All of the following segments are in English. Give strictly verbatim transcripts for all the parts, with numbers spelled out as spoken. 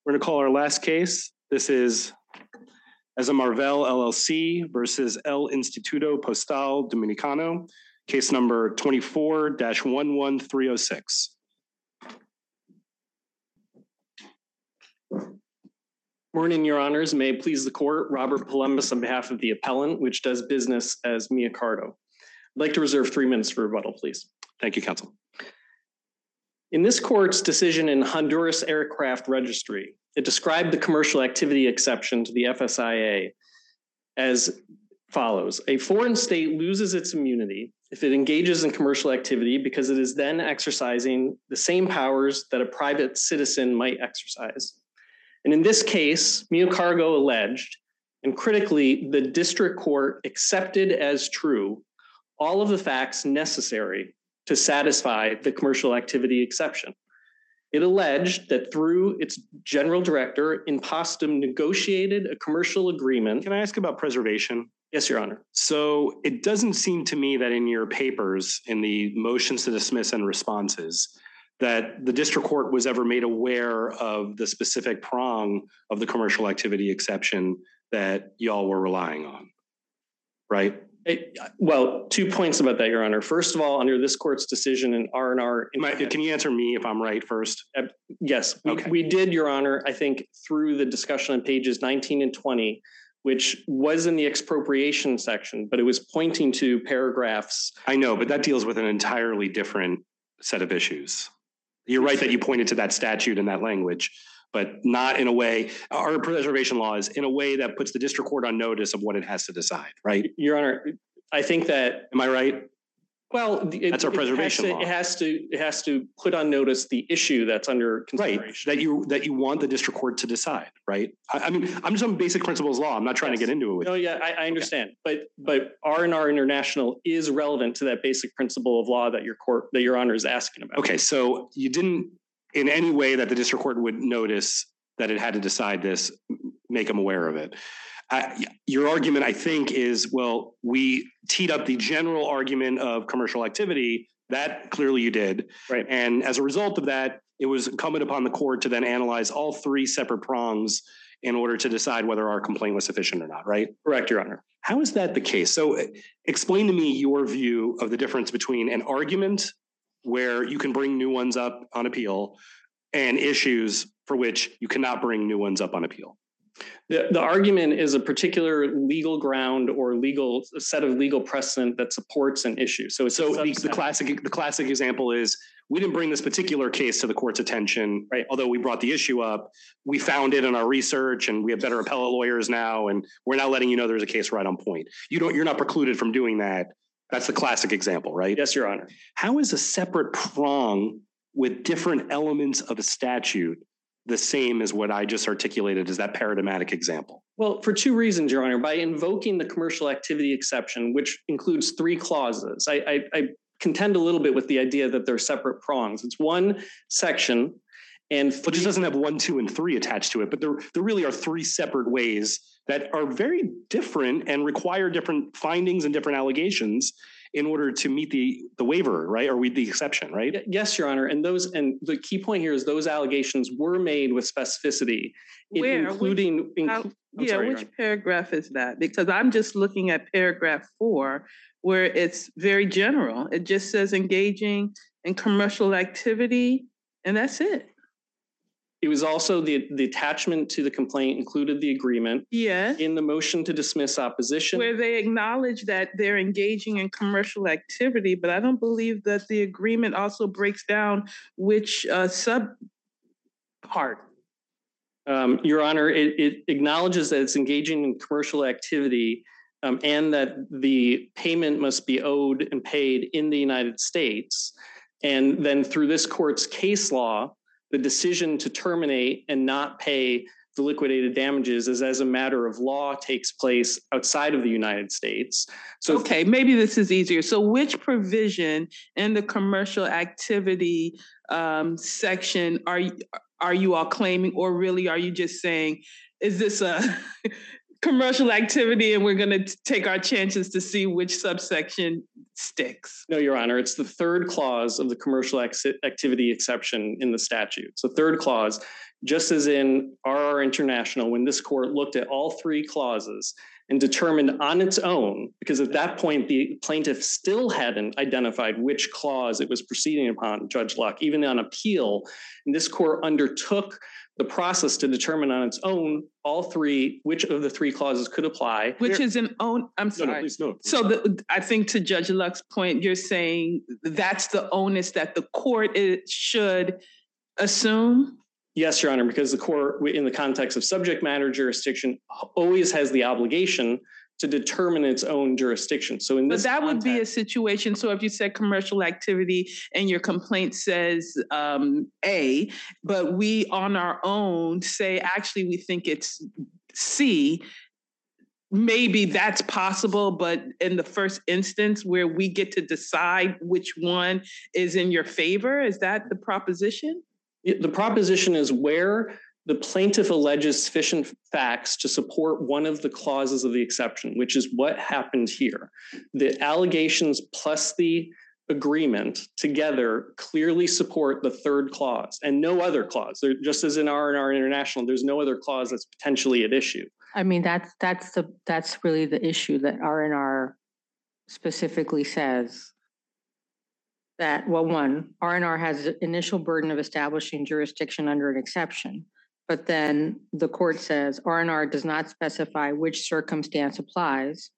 We're going to call our last case. This is Azamarvel L L C versus El Instituto Postal Dominicano, case number twenty-four dash one one three oh six. Morning, Your Honors. May it please the court, Robert Palumbus on behalf of the appellant, which does business as Miacardo. I'd like to reserve three minutes for rebuttal, please. Thank you, counsel. In this court's decision in Honduras Aircraft Registry, it described the commercial activity exception to the F S I A as follows. A foreign state loses its immunity if it engages in commercial activity because it is then exercising the same powers that a private citizen might exercise. And in this case, Miacardo alleged, and critically, the district court accepted as true all of the facts necessary to satisfy the commercial activity exception. It alleged that through its general director, Impostum negotiated a commercial agreement. Can I ask about preservation? Yes, Your Honor. So it doesn't seem to me that in your papers, in the motions to dismiss and responses, that the district court was ever made aware of the specific prong of the commercial activity exception that y'all were relying on, right? It, well, two points about that, Your Honor. First of all, under this court's decision in R and R... Can you answer me if I'm right first? Uh, yes, we, okay. we did, Your Honor, I think through the discussion on pages nineteen and twenty, which was in the expropriation section, but it was pointing to paragraphs... I know, but that deals with an entirely different set of issues. You're right that you pointed to that statute and that language, but not in a way, our preservation law is in a way that puts the district court on notice of what it has to decide, right? Your Honor, I think that... Am I right? Well, it, that's our preservation it law. It has to it has to put on notice the issue that's under consideration. Right, that you that you want the district court to decide, right? I, I mean, I'm just on basic principles law. I'm not trying yes. to get into it with no, you. No, yeah, I, I understand, okay. but but R and R International is relevant to that basic principle of law that your court that Your Honor is asking about. Okay, so you didn't in any way that the district court would notice that it had to decide this, make them aware of it. Uh, your argument, I think, is, well, we teed up the general argument of commercial activity. That clearly you did. Right. And as a result of that, it was incumbent upon the court to then analyze all three separate prongs in order to decide whether our complaint was sufficient or not, right? Correct, Your Honor. How is that the case? So explain to me your view of the difference between an argument where you can bring new ones up on appeal and issues for which you cannot bring new ones up on appeal. The, the argument is a particular legal ground or legal set of legal precedent that supports an issue. So, it's so the, the classic the classic example is we didn't bring this particular case to the court's attention, right? Although we brought the issue up, we found it in our research, and we have better appellate lawyers now, and we're now letting you know there's a case right on point. You don't, you're not precluded from doing that. That's the classic example, right? Yes, Your Honor. How is a separate prong with different elements of a statute the same as what I just articulated as that paradigmatic example? Well, for two reasons, Your Honor. By invoking the commercial activity exception, which includes three clauses, I, I, I contend a little bit with the idea that they're separate prongs. It's one section and three... But it doesn't have one, two, and three attached to it, but there, there really are three separate ways that are very different and require different findings and different allegations in order to meet the, the waiver, right? Or we the exception, right? Yes, Your Honor. And those and the key point here is those allegations were made with specificity, Where? including. Which, how, yeah, sorry, which paragraph is that? Because I'm just looking at paragraph four, where it's very general. It just says engaging in commercial activity, and that's it. It was also the, the attachment to the complaint included the agreement. Yes. In the motion to dismiss opposition. Where they acknowledge that they're engaging in commercial activity, but I don't believe that the agreement also breaks down which uh, sub part. Um, Your Honor, it, it acknowledges that it's engaging in commercial activity um, and that the payment must be owed and paid in the United States. And then through this court's case law, the decision to terminate and not pay the liquidated damages is as a matter of law takes place outside of the United States. So okay, maybe this is easier. So which provision in the commercial activity um, section are you, are you all claiming, or really are you just saying, is this a commercial activity and we're going to take our chances to see which subsection sticks. No, Your Honor, it's the third clause of the commercial ex- activity exception in the statute. So third clause, just as in R R International, when this court looked at all three clauses and determined on its own, because at that point, the plaintiff still hadn't identified which clause it was proceeding upon, Judge Luck, even on appeal. And this court undertook the process to determine on its own all three, which of the three clauses could apply. Which There, is an own, I'm sorry. No, no, please, no. So the, I think to Judge Luck's point, you're saying that's the onus that the court is, should assume? Yes, Your Honor, because the court, in the context of subject matter jurisdiction, always has the obligation to determine its own jurisdiction. So in But this that context, would be a situation. So if you said commercial activity and your complaint says um, A, but we on our own say, actually, we think it's C, maybe that's possible. But in the first instance where we get to decide which one is in your favor, is that the proposition? The proposition is where the plaintiff alleges sufficient facts to support one of the clauses of the exception, which is what happened here. The allegations plus the agreement together clearly support the third clause and no other clause. There, just as in R and R International, there's no other clause that's potentially at issue. I mean, that's that's the that's really the issue that R and R specifically says. That, well, one, R and R has the initial burden of establishing jurisdiction under an exception, but then the court says R and R does not specify which circumstance applies.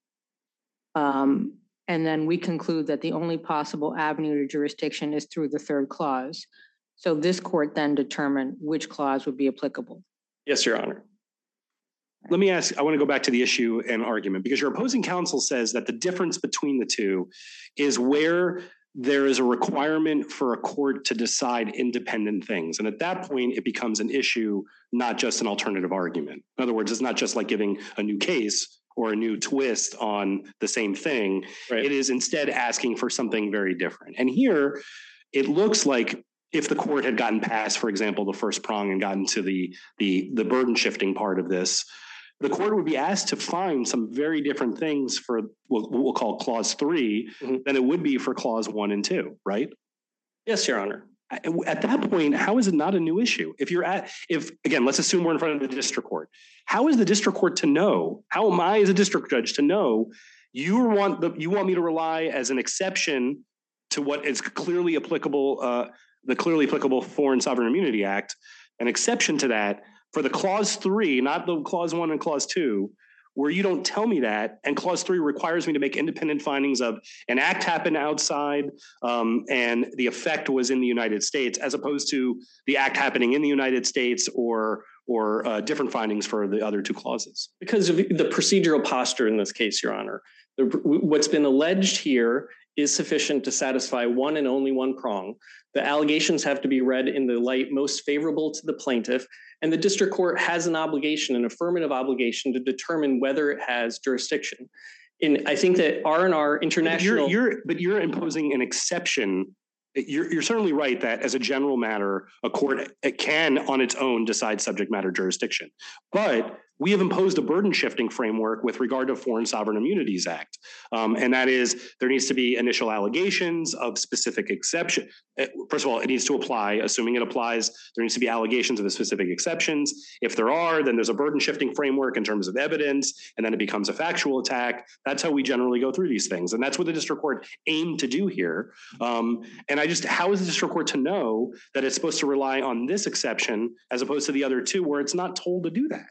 Um, and then we conclude that the only possible avenue to jurisdiction is through the third clause. So this court then determined which clause would be applicable. Yes, Your Honor. Let me ask, I want to go back to the issue and argument, because your opposing counsel says that the difference between the two is where there is a requirement for a court to decide independent things. And at that point, it becomes an issue, not just an alternative argument. In other words, it's not just like giving a new case or a new twist on the same thing. Right. It is instead asking for something very different. And here, it looks like if the court had gotten past, for example, the first prong and gotten to the, the, the burden shifting part of this, the court would be asked to find some very different things for what we'll call clause three mm-hmm. than it would be for clause one and two, right? Yes, Your Honor. At that point, how is it not a new issue? If you're at, if again, let's assume we're in front of the district court. How is the district court to know? How am I as a district judge to know you want the you want me to rely as an exception to what is clearly applicable, uh, the clearly applicable Foreign Sovereign Immunity Act, an exception to that for the clause three, not the clause one and clause two, where you don't tell me that, and clause three requires me to make independent findings of an act happened outside um, and the effect was in the United States, as opposed to the act happening in the United States or or uh, different findings for the other two clauses. Because of the procedural posture in this case, Your Honor, the, what's been alleged here is sufficient to satisfy one and only one prong. The allegations have to be read in the light most favorable to the plaintiff, and the district court has an obligation, an affirmative obligation, to determine whether it has jurisdiction. And I think that R and R International... But you're, you're, but you're imposing an exception. You're, you're certainly right that as a general matter, a court it can on its own decide subject matter jurisdiction. But we have imposed a burden shifting framework with regard to Foreign Sovereign Immunities Act. Um, and that is, there needs to be initial allegations of specific exception. First of all, it needs to apply. Assuming it applies, there needs to be allegations of the specific exceptions. If there are, then there's a burden shifting framework in terms of evidence, and then it becomes a factual attack. That's how we generally go through these things. And that's what the district court aimed to do here. Um, and I just, how is the district court to know that it's supposed to rely on this exception as opposed to the other two where it's not told to do that?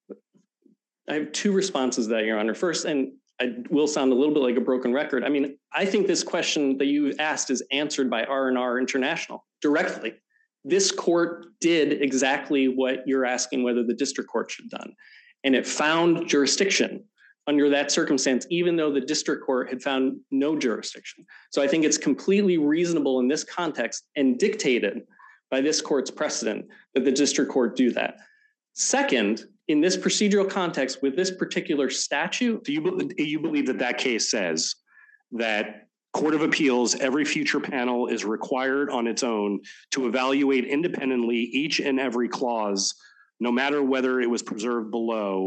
I have two responses to that, Your Honor. First, and I will sound a little bit like a broken record. I mean, I think this question that you asked is answered by R and R International directly. This court did exactly what you're asking whether the district court should have done. And it found jurisdiction under that circumstance, even though the district court had found no jurisdiction. So I think it's completely reasonable in this context and dictated by this court's precedent that the district court do that. Second, in this procedural context with this particular statute. Do you, you believe that that case says that Court of Appeals, every future panel is required on its own to evaluate independently each and every clause, no matter whether it was preserved below,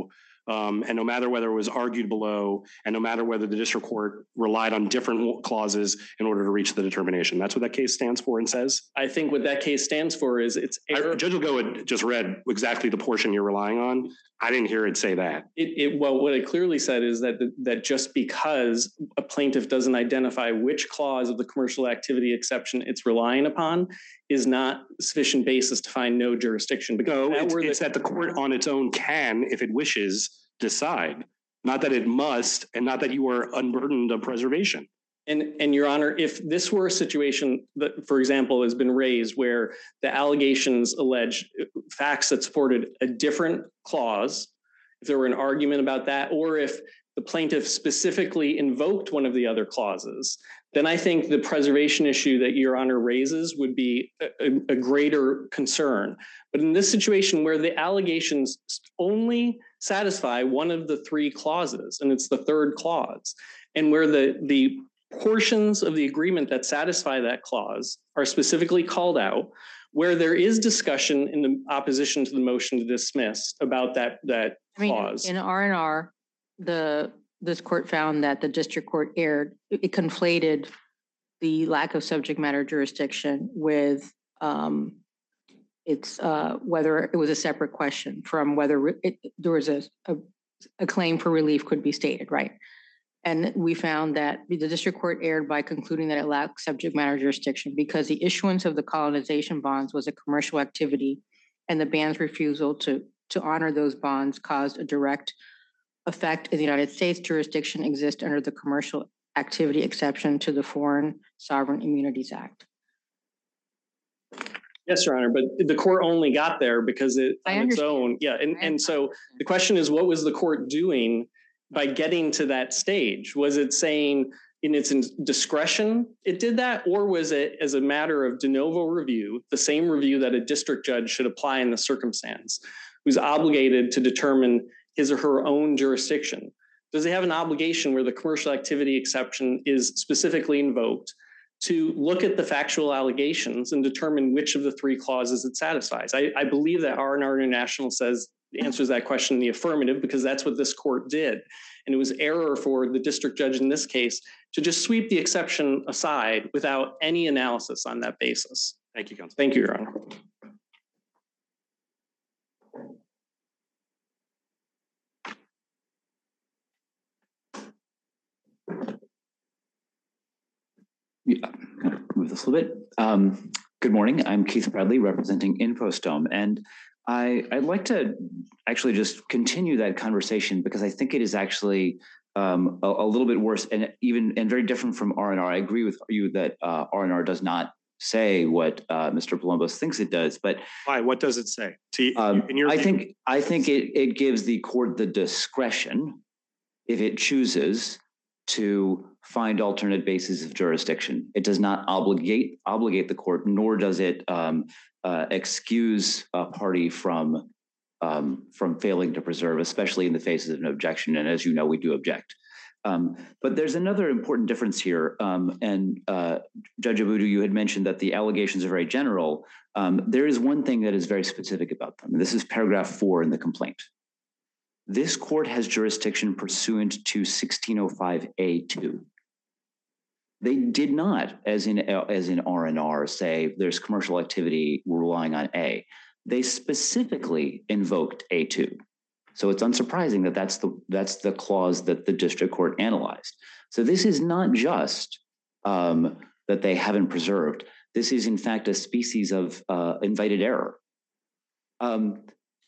Um, and no matter whether it was argued below, and no matter whether the district court relied on different clauses in order to reach the determination. That's what that case stands for and says. I think what that case stands for is it's error. I, Judge Legault had just read exactly the portion you're relying on. I didn't hear it say that. It, it well, what it clearly said is that the, that just because a plaintiff doesn't identify which clause of the commercial activity exception it's relying upon is not sufficient basis to find no jurisdiction. Because no, that it's, the, it's that the court on its own can, if it wishes, decide. Not that it must, and not that you are unburdened of preservation. And, and Your Honor, if this were a situation that, for example, has been raised where the allegations allege facts that supported a different clause, if there were an argument about that, or if the plaintiff specifically invoked one of the other clauses, then I think the preservation issue that Your Honor raises would be a, a greater concern. But in this situation where the allegations only satisfy one of the three clauses, and it's the third clause, and where the, the portions of the agreement that satisfy that clause are specifically called out, where there is discussion in the opposition to the motion to dismiss about that, that I mean, clause. in R and R, the this court found that the district court erred. It conflated the lack of subject matter jurisdiction with um, it's uh, whether it was a separate question from whether it, there was a, a, a claim for relief could be stated, right? And we found that the district court erred by concluding that it lacked subject matter jurisdiction because the issuance of the colonization bonds was a commercial activity, and the band's refusal to, to honor those bonds caused a direct effect in the United States. Jurisdiction exists under the commercial activity exception to the Foreign Sovereign Immunities Act. Yes, Your Honor, but the court only got there because it I on its understand. own. Yeah, and, and so the question is, what was the court doing by getting to that stage? Was it saying in its discretion it did that, or was it as a matter of de novo review, the same review that a district judge should apply in the circumstance, who's obligated to determine his or her own jurisdiction? Does it have an obligation where the commercial activity exception is specifically invoked to look at the factual allegations and determine which of the three clauses it satisfies? I, I believe that R and R International says answers that question in the affirmative, because that's what this court did. And it was error for the district judge in this case to just sweep the exception aside without any analysis on that basis. Thank you, counsel. Thank you, Your Honor. Yeah, I'm going to move this a little bit. Um, good morning. I'm Keith Bradley, representing Infostome, and I, I'd like to actually just continue that conversation because I think it is actually um, a, a little bit worse and even and very different from R and R. I agree with you that uh, R and R does not say what uh, Mister Palombos thinks it does, but why? What does it say? See, um, in your I view- think I think it it gives the court the discretion, if it chooses, to find alternate bases of jurisdiction. It does not obligate obligate the court, nor does it um, uh, excuse a party from um, from failing to preserve, especially in the face of an objection. And as you know, we do object. Um, but there's another important difference here. Um, and uh, Judge Abudu, you had mentioned that the allegations are very general. Um, there is one thing that is very specific about them. And this is paragraph four in the complaint. This court has jurisdiction pursuant to sixteen oh five A two. They did not, as in as in R and R, say there's commercial activity, we're relying on A. They specifically invoked A two. So it's unsurprising that that's the that's the clause that the district court analyzed. So this is not just um, that they haven't preserved. This is in fact a species of uh, invited error. Um,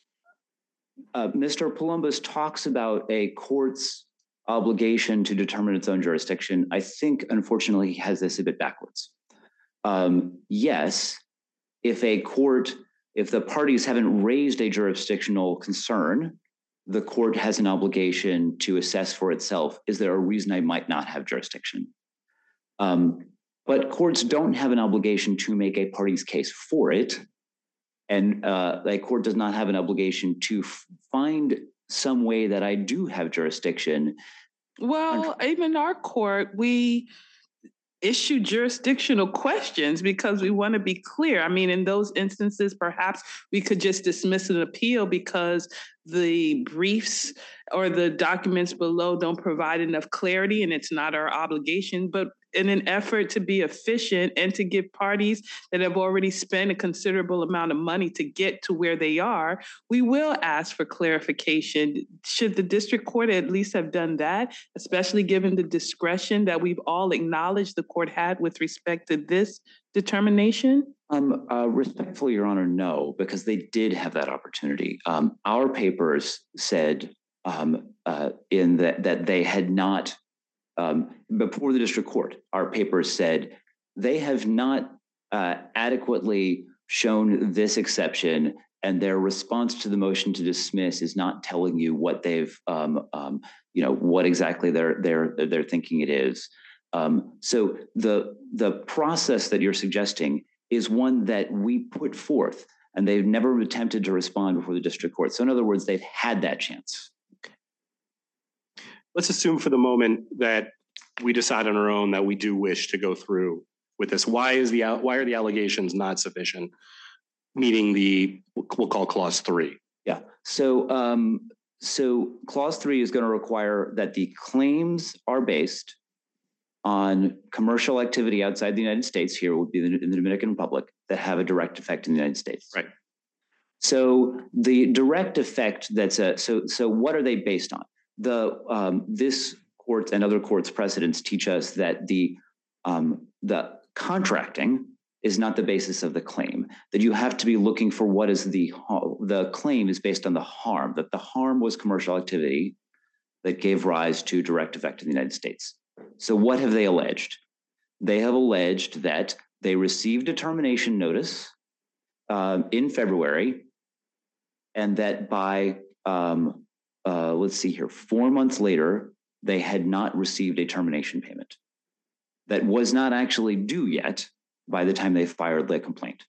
Uh, Mister Palombos talks about a court's obligation to determine its own jurisdiction. I think, unfortunately, he has this a bit backwards. Um, yes, if a court, if the parties haven't raised a jurisdictional concern, the court has an obligation to assess for itself, is there a reason I might not have jurisdiction? Um, but courts don't have an obligation to make a party's case for it. And uh, a court does not have an obligation to f- find some way that I do have jurisdiction. Well, even our court, we issue jurisdictional questions because we want to be clear. I mean, in those instances, perhaps we could just dismiss an appeal because the briefs or the documents below don't provide enough clarity and it's not our obligation. But in an effort to be efficient and to give parties that have already spent a considerable amount of money to get to where they are, we will ask for clarification. Should the district court at least have done that, especially given the discretion that we've all acknowledged the court had with respect to this determination? Um, uh, respectfully, Your Honor, no, because they did have that opportunity. Um, our papers said um, uh, in that that they had not, um, before the district court, our papers said they have not uh, adequately shown this exception, and their response to the motion to dismiss is not telling you what they've, um, um, you know, what exactly they're they're they're thinking it is. Um, so the the process that you're suggesting is one that we put forth, and they've never attempted to respond before the district court. So in other words, they've had that chance. Let's assume for the moment that we decide on our own that we do wish to go through with this. Why is the why are the allegations not sufficient, meeting the we'll call clause three? Yeah. So um, so clause three is going to require that the claims are based on commercial activity outside the United States. Here would be the, in the Dominican Republic, that have a direct effect in the United States. Right. So the direct effect that's a, so, so what are they based on? The, um, this court and other courts precedents teach us that the, um, the contracting is not the basis of the claim, that you have to be looking for what is the, the claim is based on the harm, that the harm was commercial activity that gave rise to direct effect in the United States. So what have they alleged? They have alleged that they received a termination notice um, in February, and that by, um, uh, let's see here, four months later, they had not received a termination payment that was not actually due yet by the time they filed their complaint.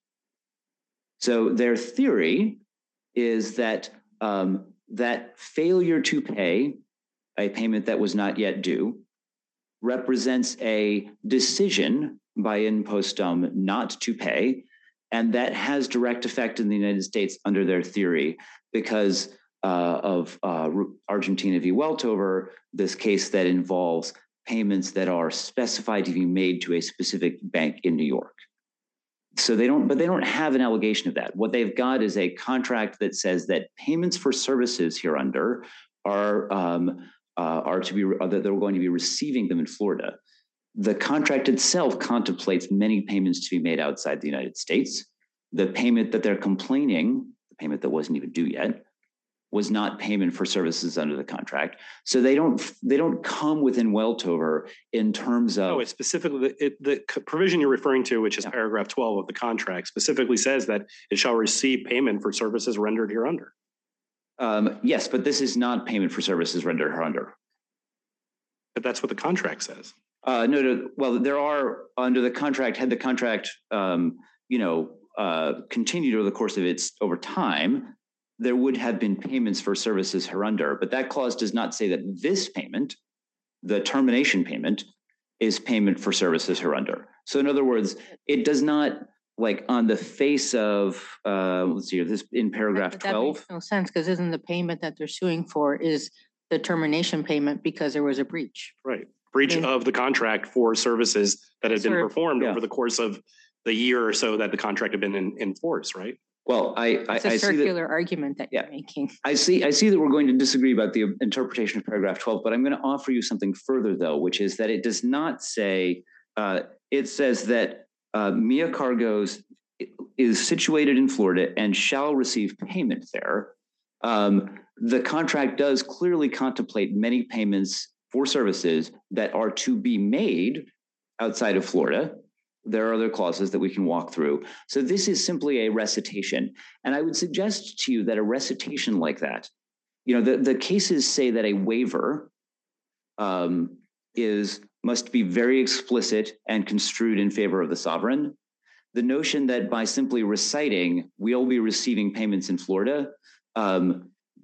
So their theory is that um, that failure to pay a payment that was not yet due represents a decision by in postum not to pay, and that has direct effect in the United States under their theory because uh, of uh, Argentina v. Weltover, this case that involves payments that are specified to be made to a specific bank in New York. So they don't, but they don't have an allegation of that. What they've got is a contract that says that payments for services hereunder are um, Uh, are to be uh, that they're going to be receiving them in Florida. The contract itself contemplates many payments to be made outside the United States. The payment that they're complaining, the payment that wasn't even due yet, was not payment for services under the contract. So they don't they don't come within Weltover in terms of. No, it's specifically it, the provision you're referring to, which is Yeah. paragraph twelve of the contract, specifically says that it shall receive payment for services rendered hereunder. Um, yes, but this is not payment for services rendered hereunder. But that's what the contract says. Uh, no, no. Well, there are under the contract. Had the contract, um, you know, uh, continued over the course of its over time, there would have been payments for services hereunder. But that clause does not say that this payment, the termination payment, is payment for services hereunder. So, in other words, it does not. Like on the face of, uh, let's see, this in paragraph But that twelve. makes no sense, because isn't the payment that they're suing for is the termination payment because there was a breach? Right. Breach Yeah. of the contract for services that had been Sort of- performed Yeah. over the course of the year or so that the contract had been in, in force, right? Well, I, I, It's a I see that. circular argument that Yeah. you're making. I see. I see that we're going to disagree about the interpretation of paragraph twelve, but I'm going to offer you something further, though, which is that it does not say. Uh, it says that uh, Mia Cargo's is situated in Florida and shall receive payment there. Um, the contract does clearly contemplate many payments for services that are to be made outside of Florida. There are other clauses that we can walk through. So this is simply a recitation. And I would suggest to you that a recitation like that, you know, the, the cases say that a waiver um, is must be very explicit and construed in favor of the sovereign. The notion that by simply reciting, we'll be receiving payments in Florida um,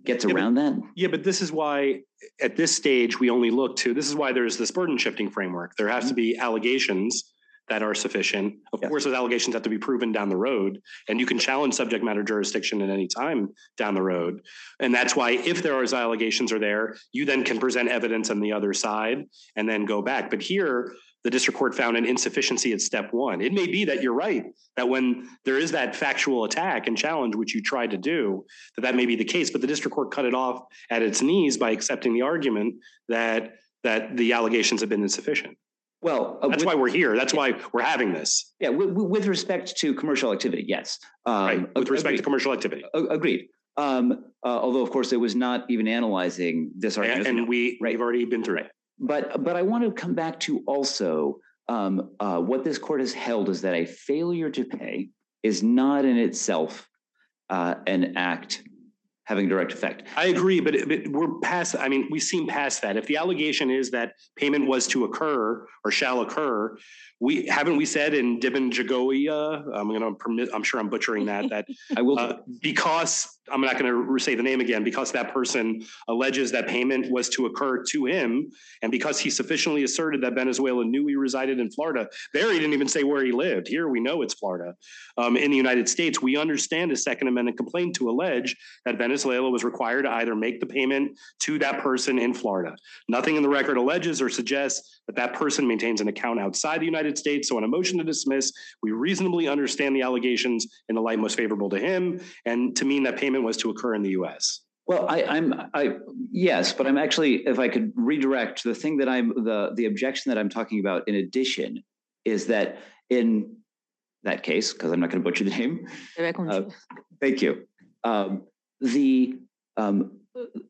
gets Yeah, but- around that. Yeah, but this is why at this stage, we only look to, this is why there's this burden shifting framework. There has to be allegations that are sufficient. Of Yes. course, those allegations have to be proven down the road, and you can challenge subject matter jurisdiction at any time down the road. And that's why if there are allegations are there, you then can present evidence on the other side and then go back. But here, the district court found an insufficiency at step one. It may be that you're right, that when there is that factual attack and challenge, which you tried to do, that that may be the case, but the district court cut it off at its knees by accepting the argument that that the allegations have been insufficient. Well, uh, That's with, why we're here. That's why we're having this, yeah, with, with respect to commercial activity, yes. Um, right? With respect agreed. to commercial activity. A- Agreed. Um, uh, although, of course, it was not even analyzing this argument. And, and we, Right. we've already been through it. But but I want to come back to also um, uh, what this court has held is that a failure to pay is not in itself uh, an act having direct effect. I agree, but, it- but we're past, I mean, we seem past that. If the allegation is that payment was to occur or shall occur, we, haven't we said in Dibben Jagoya, I'm gonna permit, I'm sure I'm butchering that, that I will. uh, because, I'm not gonna say the name again, because that person alleges that payment was to occur to him, and because he sufficiently asserted that Venezuela knew he resided in Florida, there he didn't even say where he lived. Here we know it's Florida. Um, in the United States, we understand a Second Amendment complaint to allege that Venezuela was required to either make the payment to that person in Florida. Nothing in the record alleges or suggests that that person maintains an account outside the United States. So on a motion to dismiss, we reasonably understand the allegations in the light most favorable to him, and to mean that payment was to occur in the U S. Well, I, I'm, I, yes, but I'm actually, if I could redirect the thing that I'm, the, the objection that I'm talking about in addition is that in that case, because I'm not going to butcher the name, uh, thank you. Um, the, um,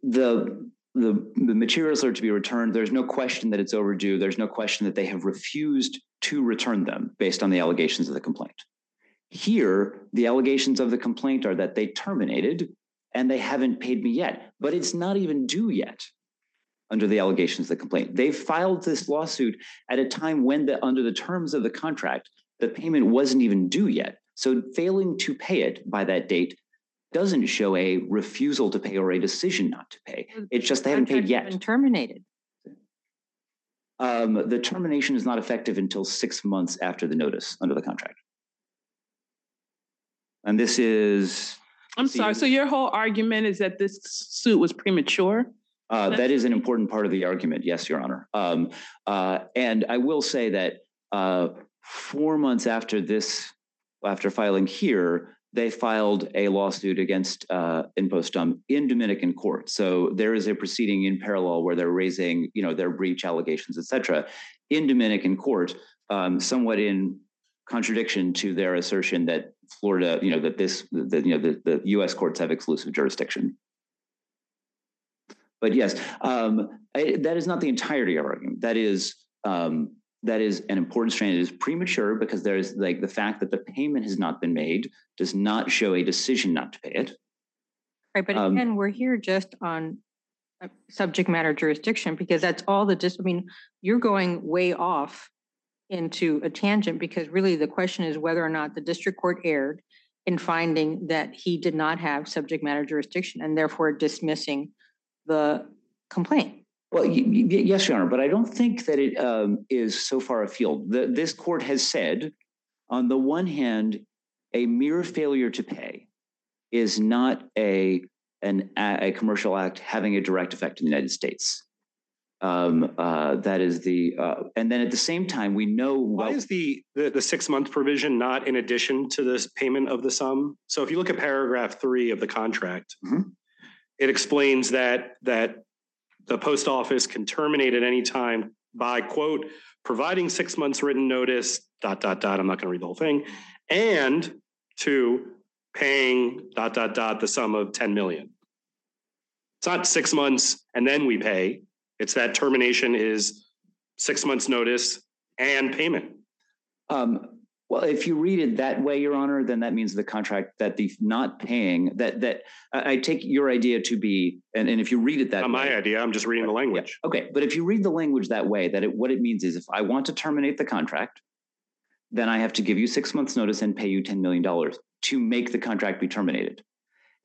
the, the, the materials are to be returned. There's no question that it's overdue. There's no question that they have refused to return them based on the allegations of the complaint. Here, the allegations of the complaint are that they terminated and they haven't paid me yet, but it's not even due yet under the allegations of the complaint. They filed this lawsuit at a time when the, under the terms of the contract, the payment wasn't even due yet. So failing to pay it by that date doesn't show a refusal to pay or a decision not to pay. It's just they haven't paid yet. Been terminated. Um, the termination is not effective until six months after the notice under the contract. And this is, I'm sorry. So your whole argument is that this suit was premature? uh, that is an important part of the argument. Yes, Your Honor. Um, uh, and I will say that uh, four months after this, after filing here, they filed a lawsuit against uh, Impostum in Dominican court. So there is a proceeding in parallel where they're raising, you know, their breach allegations, et cetera, in Dominican court, um, somewhat in contradiction to their assertion that Florida, you know, that this, that, you know, the, the U S courts have exclusive jurisdiction. But yes, um, I, that is not the entirety of our argument. That is, um, that is an important strand. It is premature because there is like the fact that the payment has not been made does not show a decision not to pay it. Right, but Um, again, we're here just on uh, subject matter jurisdiction because that's all the dis, I mean, you're going way off into a tangent because really the question is whether or not the district court erred in finding that he did not have subject matter jurisdiction and therefore dismissing the complaint. Well, y- y- yes, Your Honor, but I don't think that it um, is so far afield. The, this court has said, on the one hand, a mere failure to pay is not a an a, a commercial act having a direct effect in the United States. Um, uh, that is the, uh, and then at the same time, we know Why well, is the, the, the six-month provision not in addition to this payment of the sum? So if you look at paragraph three of the contract, Mhm. it explains that, that the post office can terminate at any time by, quote, providing six months written notice, dot, dot, dot, I'm not going to read the whole thing, and two, paying, dot, dot, dot, the sum of ten million. It's not six months and then we pay. It's that termination is six months notice and payment. Um, well, if you read it that way, Your Honor, then that means the contract that the not paying that that I I take your idea to be, and, and if you read it that Not way, my idea. I'm just reading the language. okay, but if you read the language that way, that it, what it means is if I want to terminate the contract, then I have to give you six months notice and pay you ten million dollars to make the contract be terminated.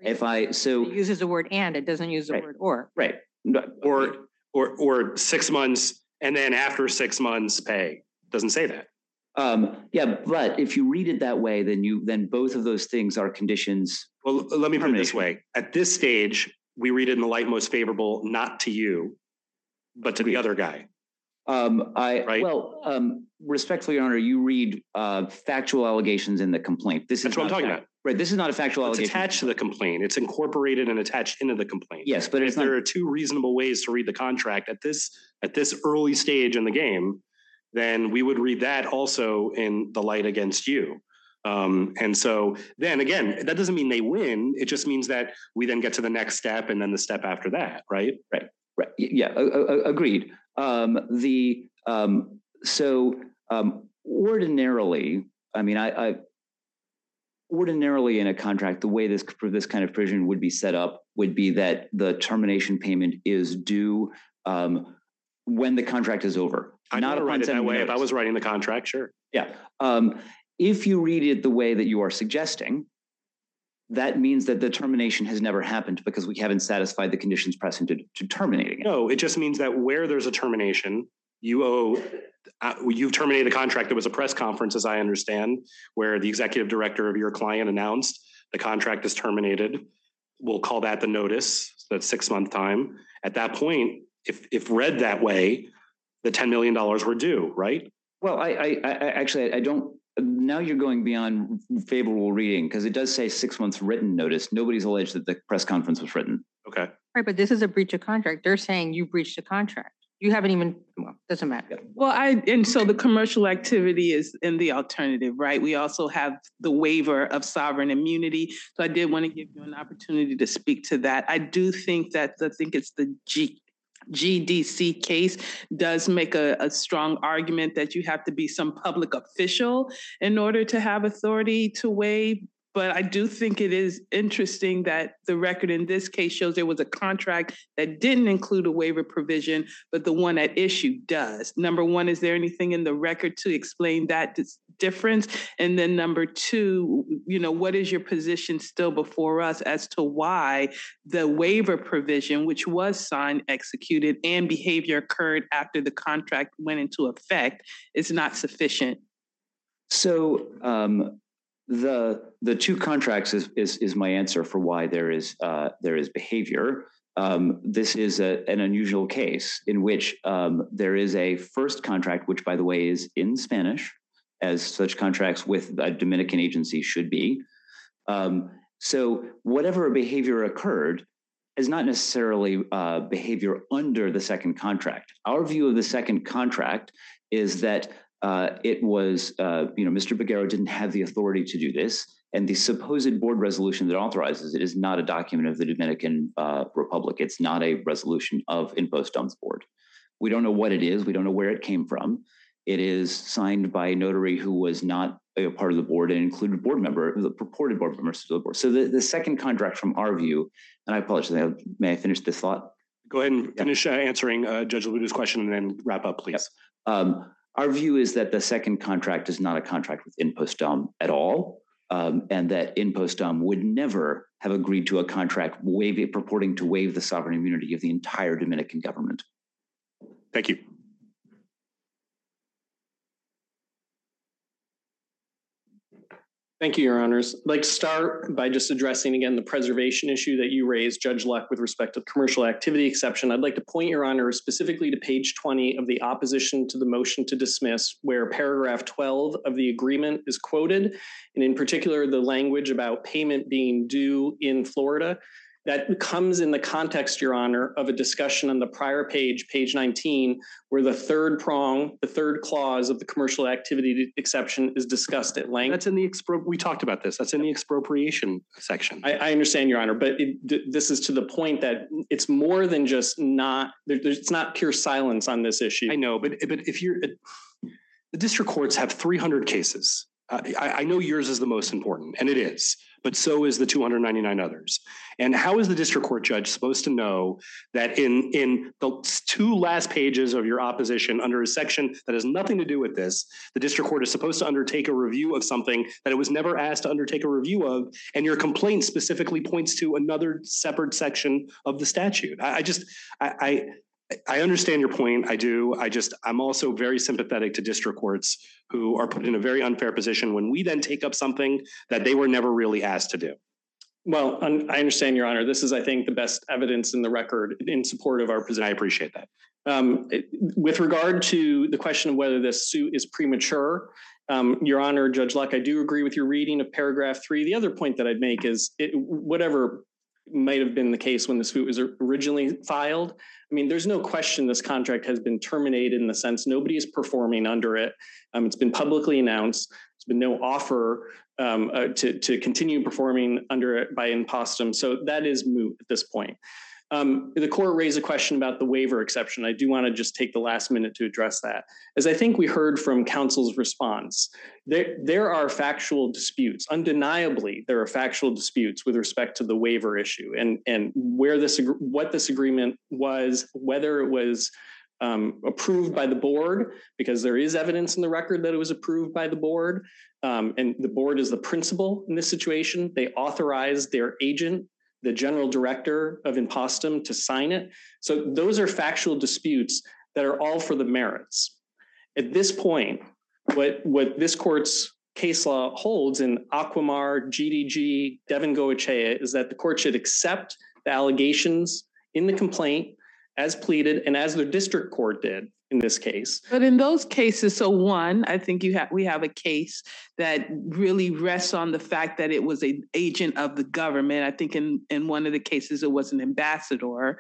If I, so, It uses the word and, it doesn't use the Right. word or. right. Or, or, or six months and then after six months pay. Doesn't say that. Um, yeah, but if you read it that way, then you, then both of those things are conditions. Well, let me put it this Termination. way. At this stage, we read it in the light most favorable, not to you, but to the other guy. Um, I, Right. well, um, respectfully, Your Honor, you read, uh, factual allegations in the complaint. This is That's what I'm not talking fact- about. Right, this is not a factual It's allegation. attached to the complaint. It's incorporated and attached into the complaint. Yes, but If it's not. there are two reasonable ways to read the contract at this, at this early stage in the game, then we would read that also in the light against you. Um, and so then again, that doesn't mean they win. It just means that we then get to the next step and then the step after that, right? Right. Y- Yeah, a- a- agreed. Um, the, um, so, um, ordinarily, I mean, I, I, ordinarily in a contract, the way this, for this kind of provision would be set up would be that the termination payment is due, um, when the contract is over. I not would upon write it that sending the way. If I notice. was writing the contract, sure. Yeah. Um, if you read it the way that you are suggesting, that means that the termination has never happened because we haven't satisfied the conditions precedent to, to terminating it. No, it just means that where there's a termination, you owe, uh, you've terminated the contract. There was a press conference, as I understand, where the executive director of your client announced the contract is terminated. We'll call that the notice, so that's six month time. At that point, if, if read that way, the ten million dollars were due, right? Well, I, I, I actually, I don't, now you're going beyond favorable reading because it does say six months written notice. Nobody's alleged that the press conference was written. Okay. Right, but this is a breach of contract. They're saying you breached the contract. You haven't even, well, doesn't matter. Well, I, and so the commercial activity is in the alternative, right? We also have the waiver of sovereign immunity. So I did want to give you an opportunity to speak to that. I do think that, I think it's the G, G D C case does make a, a strong argument that you have to be some public official in order to have authority to waive. But I do think it is interesting that the record in this case shows there was a contract that didn't include a waiver provision, but the one at issue does. Number one, is there anything in the record to explain that dis- difference? And then number two, you know, what is your position still before us as to why the waiver provision, which was signed, executed, and behavior occurred after the contract went into effect, is not sufficient? So, um, The the two contracts is is is my answer for why there is uh, there is behavior. Um, this is a, an unusual case in which um, there is a first contract, which by the way is in Spanish, as such contracts with a Dominican agency should be. Um, so whatever behavior occurred is not necessarily uh, behavior under the second contract. Our view of the second contract is that Uh, it was, uh, you know, Mister Peguero didn't have the authority to do this, and the supposed board resolution that authorizes it is not a document of the Dominican uh, Republic. It's not a resolution of Impostom's board. We don't know what it is. We don't know where it came from. It is signed by a notary who was not a part of the board and included board member, the purported board members to the board. So the, the second contract from our view, and I apologize, may I finish this thought? Go ahead and finish uh, answering uh, Judge Labuda's question and then wrap up, please. Yep. Um, Our view is that the second contract is not a contract with Impostom at all, um, and that Impostom would never have agreed to a contract waiving, purporting to waive the sovereign immunity of the entire Dominican government. Thank you. Thank you, Your Honors. I'd like to start by just addressing again the preservation issue that you raised, Judge Luck, with respect to the commercial activity exception. I'd like to point, Your Honor, specifically to page twenty of the opposition to the motion to dismiss, where paragraph twelve of the agreement is quoted, and in particular, the language about payment being due in Florida. That comes in the context, Your Honor, of a discussion on the prior page, page nineteen, where the third prong, the third clause of the commercial activity exception is discussed at length. That's in the expro. We talked about this. That's in the expropriation section. I, I understand, Your Honor, but it, this is to the point that it's more than just not, there, there's, it's not pure silence on this issue. I know, but but if you're, the district courts have three hundred cases. Uh, I, I know yours is the most important, and it is. but so is the two hundred ninety-nine others. And how is the district court judge supposed to know that in, in the two last pages of your opposition under a section that has nothing to do with this, the district court is supposed to undertake a review of something that it was never asked to undertake a review of, and your complaint specifically points to another separate section of the statute? I, I just, I, I I understand your point. I do. I just, I'm also very sympathetic to district courts who are put in a very unfair position when we then take up something that they were never really asked to do. Well, un- I understand, Your Honor. This is, I think, the best evidence in the record in support of our position. I appreciate that. Um, it, with regard to the question of whether this suit is premature, um, Your Honor, Judge Luck, I do agree with your reading of paragraph three. The other point that I'd make is it, whatever might have been the case when the suit was originally filed, I mean, there's no question this contract has been terminated in the sense nobody is performing under it. Um, it's been publicly announced. There's been no offer um, uh, to, to continue performing under it by Impostum. So that is moot at this point. Um, the court raised a question about the waiver exception. I do want to just take the last minute to address that. As I think we heard from counsel's response, there, there are factual disputes. Undeniably, there are factual disputes with respect to the waiver issue and, and where this, what this agreement was, whether it was um, approved by the board, because there is evidence in the record that it was approved by the board. Um, and the board is the principal in this situation. They authorized their agent, the general director of Impostum, to sign it. So those are factual disputes that are all for the merits. At this point, what, what this court's case law holds in Aquamar, G D G, Devin Goichea is that the court should accept the allegations in the complaint as pleaded and as the district court did in this case. But in those cases, so one, I think you have we have a case that really rests on the fact that it was an agent of the government. I think in, in one of the cases, it was an ambassador.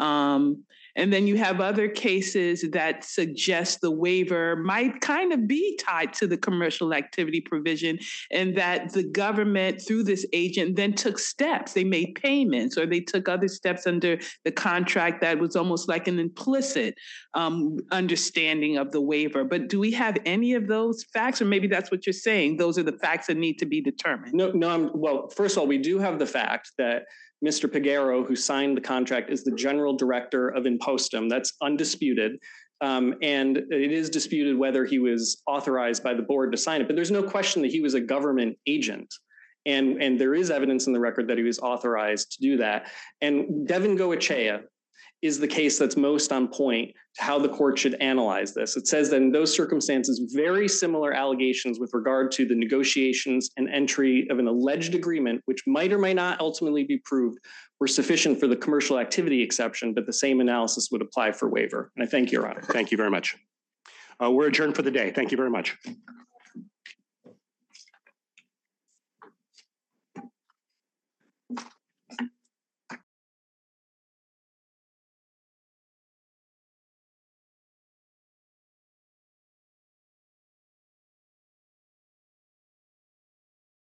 Um, and then you have other cases that suggest the waiver might kind of be tied to the commercial activity provision, and that the government, through this agent, then took steps. They made payments or they took other steps under the contract that was almost like an implicit um, understanding of the waiver. But do we have any of those facts? Or maybe that's what you're saying. Those are the facts that need to be determined. No, no. I'm, well, first of all, we do have the fact that Mister Peguero, who signed the contract, is the general director of Impostum. That's undisputed. Um, and it is disputed whether he was authorized by the board to sign it. But there's no question that he was a government agent. And, and there is evidence in the record that he was authorized to do that. And Devin Goichea is the case that's most on point to how the court should analyze this. It says that in those circumstances, very similar allegations with regard to the negotiations and entry of an alleged agreement, which might or might not ultimately be proved, were sufficient for the commercial activity exception, but the same analysis would apply for waiver. And I thank you, Your Honor. Thank you very much. Uh, we're adjourned for the day. Thank you very much.